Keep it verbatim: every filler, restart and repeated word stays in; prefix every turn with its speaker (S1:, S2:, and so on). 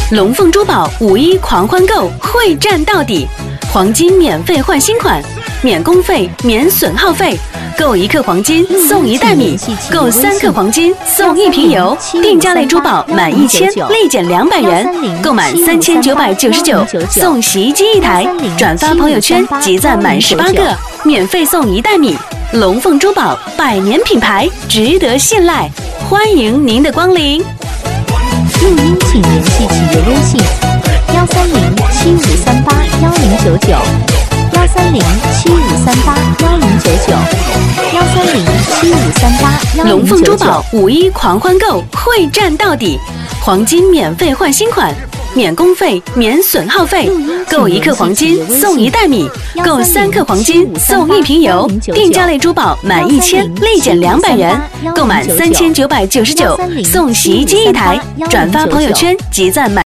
S1: 龙凤珠宝五一狂欢购，会战到底！黄金免费换新款，免工费、免损耗费。购一克黄金送一袋米，购三克黄金送一瓶油。定价类珠宝满一千立减两百元，购满三千九百九十九送洗衣机一台。转发朋友圈集赞满十八个，免费送一袋米。龙凤珠宝百年品牌，值得信赖，欢迎您的光临。
S2: 录音请联系企业微信：幺三零七五三八幺零九九，幺三零七五三八幺零九九，幺三零七五三八幺零九九。
S1: 龙凤珠宝五一狂欢购，会战到底！黄金免费换新款，免工费、免损耗费。购一克黄金送一袋米，购三克黄金送一瓶油。定价类珠宝满一千立减两百元，购满三千九百九十九送洗衣机一台。转发朋友圈集赞满。